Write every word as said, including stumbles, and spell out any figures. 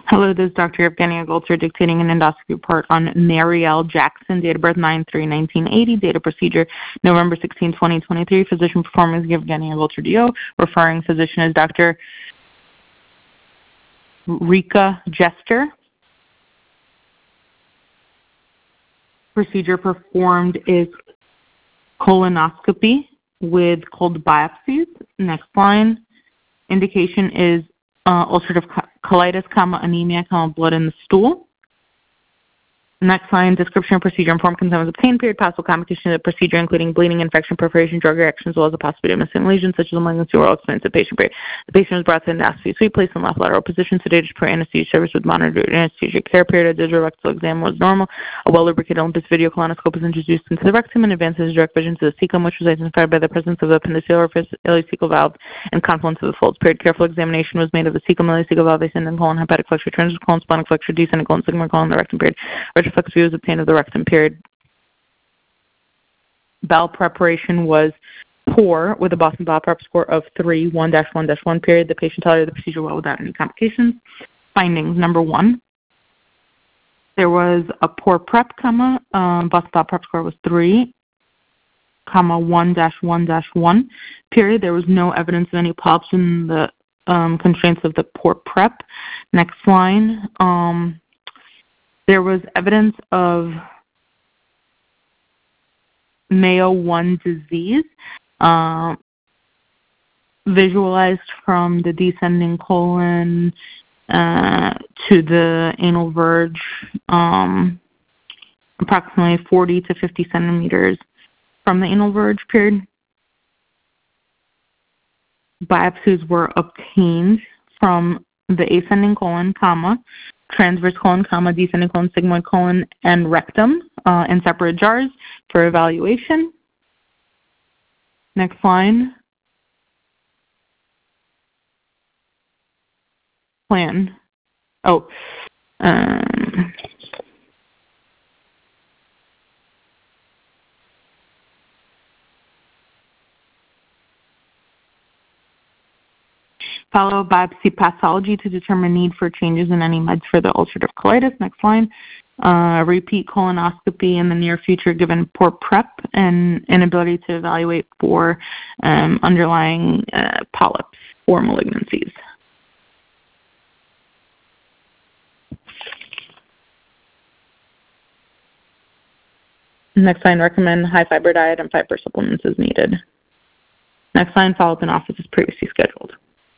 Hello, this is Doctor Evgenia Goltzer dictating an endoscopy report on Marielle Jackson, date of birth nine three nineteen eighty, date of procedure November sixteenth, twenty twenty-three. Physician performing is Evgenia Goltzer D O. Referring physician is Doctor Rika Jester. Procedure performed is colonoscopy with cold biopsies. Next line. Indication is uh, ulcerative colitis, comma, anemia, comma, blood in the stool. Next line, description of procedure and form consent was obtained, period, possible complication of the procedure, including bleeding, infection, perforation, drug reactions, as well as the possibility of missing lesions, such as a malignancy or expensive patient period. The patient was brought to endoscopy suite, placed in left lateral position, sedated per anesthesia service with monitored anesthesia care period. A digital rectal exam was normal. A well-lubricated Olympus video colonoscope was introduced into the rectum and advances direct vision to the cecum, which was identified by the presence of the appendicular ileocecal valve and confluence of the folds. Period. Careful examination was made of the cecum, ileocecal valve, ascending colon, hepatic flexure, transverse colon, splenic flexure, descending colon, sigmoid colon, the rectum period. Retroflex view was obtained of the rectum period. Bowel preparation was poor with a Boston Bowel Prep score of three, one dash one dash one period. The patient tolerated the procedure well without any complications. Findings, number one, there was a poor prep, comma, um, Boston Bowel Prep score was three, comma, one dash one dash one period. There was no evidence of any polyps in the um, constraints of the poor prep. Next line, um, there was evidence of Mayo one disease, uh, visualized from the descending colon uh, to the anal verge, um, approximately forty to fifty centimeters from the anal verge, period. Biopsies were obtained from the ascending colon, comma, transverse colon, comma, descending colon, sigmoid colon, and rectum uh, in separate jars for evaluation. Next line. Plan. Oh. Um, follow biopsy pathology to determine need for changes in any meds for the ulcerative colitis. Next line. Uh, repeat colonoscopy in the near future given poor prep and inability to evaluate for um, underlying uh, polyps or malignancies. Next line, recommend high fiber diet and fiber supplements as needed. Next line, follow up in office as previously scheduled.